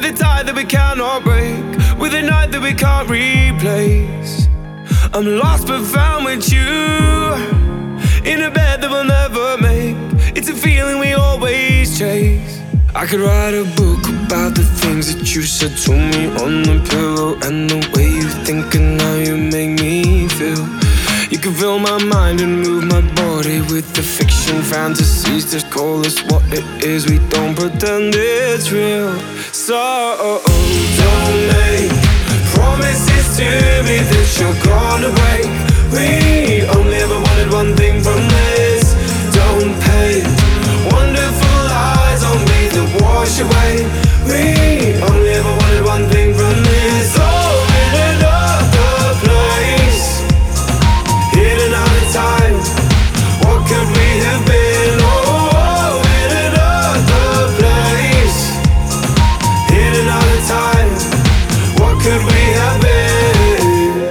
a tie that we cannot break, with a night that we can't replace. I'm lost but found with you, in a bed that we'll never make. It's a feeling we always chase. I could write a book about the things that you said to me on the pillow, and the way you think and how you make me feel. You can fill my mind and move my body with the fiction fantasies. Just call us what it is, we don't pretend it's real. So don't make promises to me that you're gonna break. We only ever wanted one thing from this. Don't pay wonderful eyes on me that wash away. We only ever wanted one thing from this. Oh, in another place, in another time, what could we have been? Oh, in another place, in another time, what could we have been?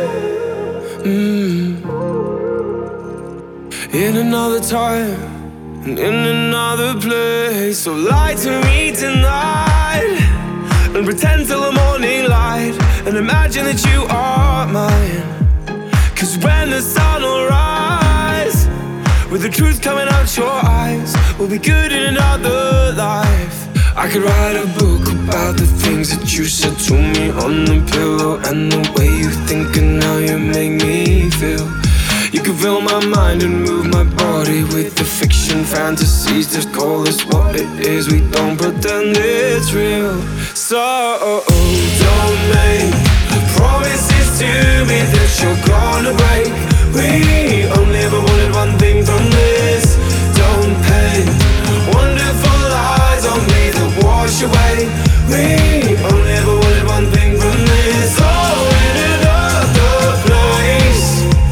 In another time and in another place. So lie to me tonight and pretend till the morning light, and imagine that you are mine. Cause when the sun will rise, with the truth coming out your eyes, we'll be good in another life. I could write a book about the things that you said to me on the pillow, and the way you think and how you make me feel. You can fill my mind and move my body with the fiction fantasies. Just call us what it is, we don't pretend it's real. So don't make promises to me that you're gonna break. We only ever wanted one thing from this. Don't pay wonderful eyes on me that wash away. We only ever wanted one thing from this. Oh, in another place,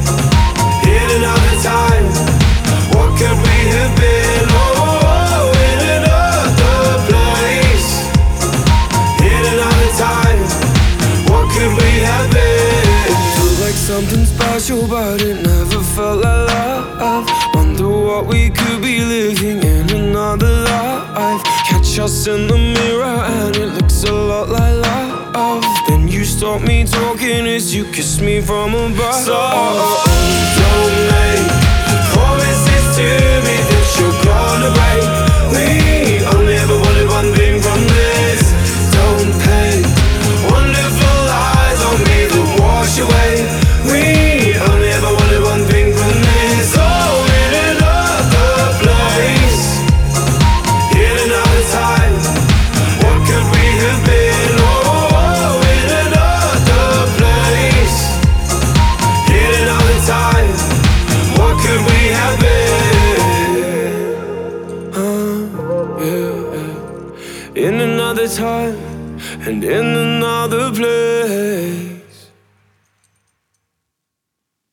in another time, what could we have been? Oh, in another place, in another time, what could we have been? Felt like something special, but it never felt like love. Wonder what we could be living in another life. Catch us in the mirror and it looks a lot like love. Then you stop me talking as you kiss me from above. So don't make promises to me that you're gonna break. We only ever wanted one thing from this. Don't pay wonderful eyes on me that wash away. We only ever wanted one thing from this. Oh, in another place, in another time, what could we have been? Oh, in another place, in another time, what could we have been? In another time and in another place.